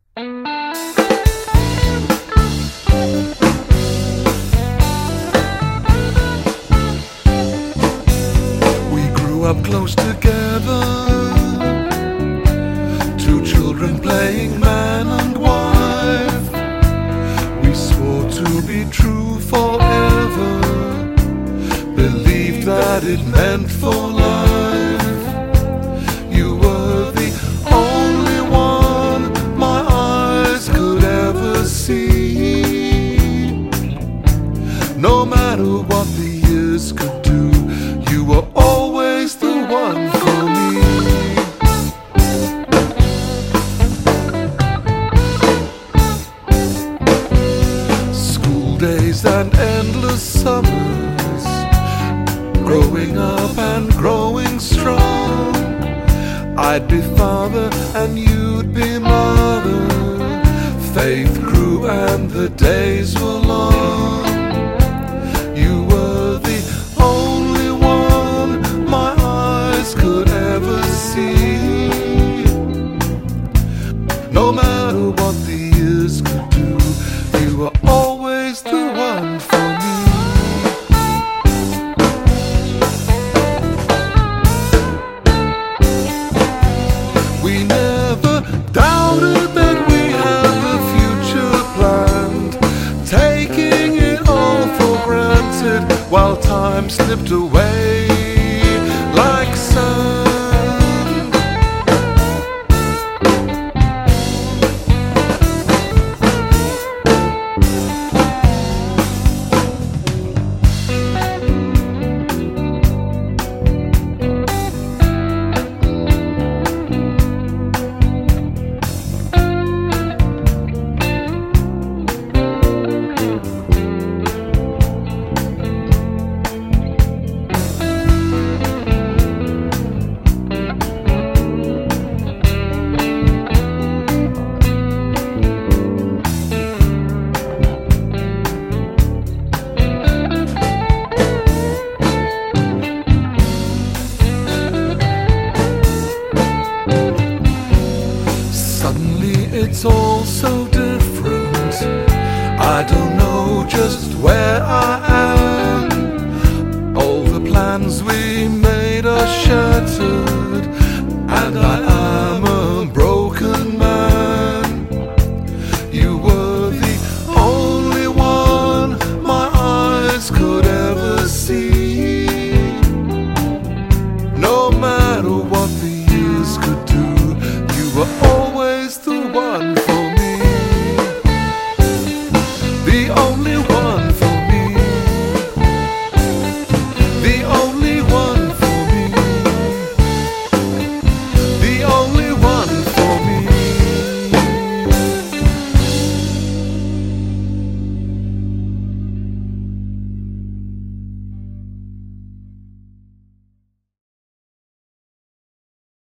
We grew up close together, two children playing man and wife. We swore to be true forever, believed that it meant for life. You were the only one my eyes could ever see. No matter what the years could do, you were always the one for me. School days and endless summers, growing up and growing strong. I'd be father and you'd be mother. Faith grew and the days were long. You were the only one my eyes could ever see. No matter what the years could do, you were always the one for me. We never doubted that we had the future planned, taking it all for granted while time slipped away like sand. Suddenly it's all so different. I don't know just where I am. All the plans we made are shattered, and I am a broken man. You were the only one my eyes could ever see. No matter what the years could do, you were always the one.